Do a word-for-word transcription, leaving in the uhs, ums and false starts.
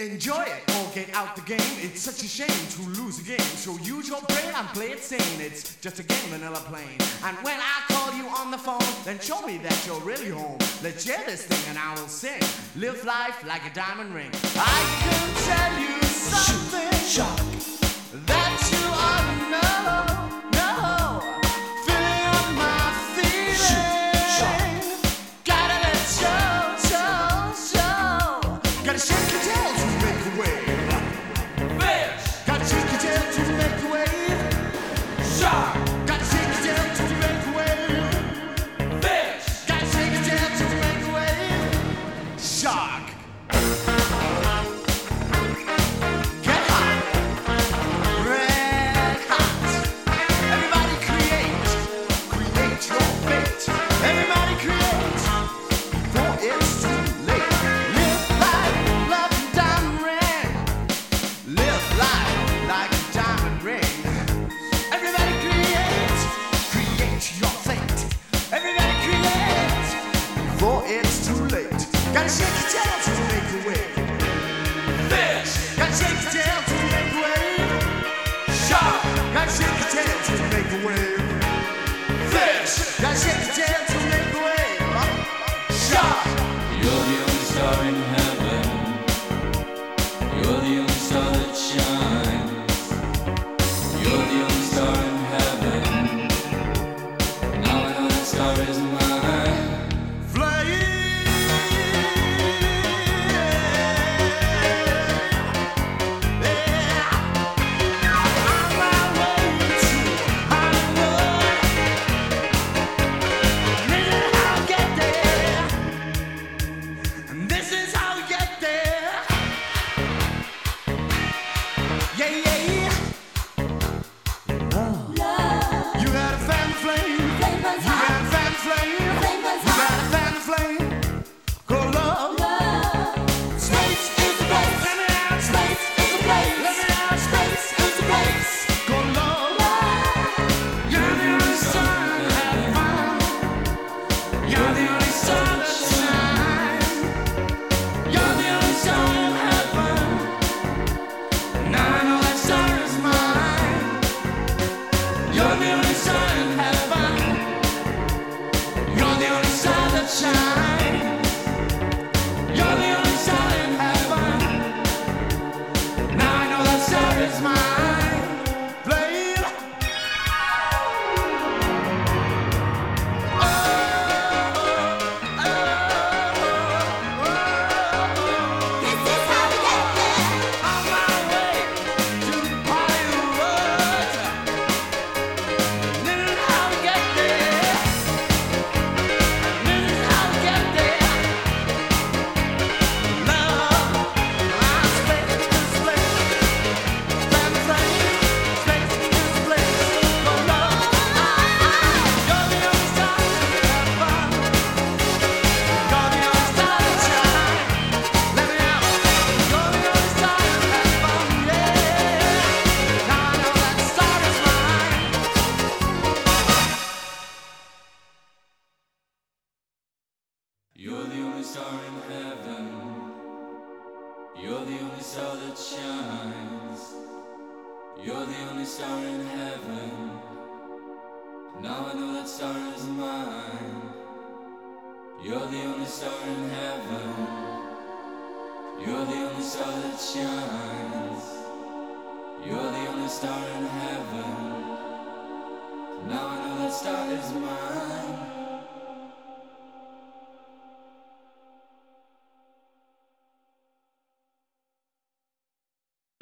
Enjoy it or get out the game. It's such a shame to lose a game. So use your brain and play it sane. It's just a game, vanilla plain. And when I call you on the phone, then show me that you're really home. Let's share this thing and I will sing. Live life like a diamond ring. I can tell you something Shock. that you ought to know. No, feeling my feeling. Shock. Gotta let show, show, show. Gotta shake your tail to make a wave. Fish. Gotta shake your tail to make a wave. Shark. Gotta shake your tail to make a wave. Fish. Gotta shake your tail to make a wave. Shark. Get hot. Red hot. Everybody create. Create your fate. Everybody create. Before it's too late. Live life like a diamond ring. Live life like a diamond ring. Everybody create. Create your fate. Everybody create. Before it's too late. Gotta shake your tail to make a wave. Fish. Gotta shake your tail to make a wave. Shark. Gotta shake your tail to make a wave. Fish. Gotta shake your tail to make a wave. Shark. You're the only star in heaven. You're the only star that shines. You're the only star in heaven. Now I know that star is mine. You're the only star in heaven. You're the only star that shines. You're the only star in heaven. Now I know that star is mine. You're the only star in heaven. You're the only star that shines. You're the only star in heaven. Now I know that star is mine.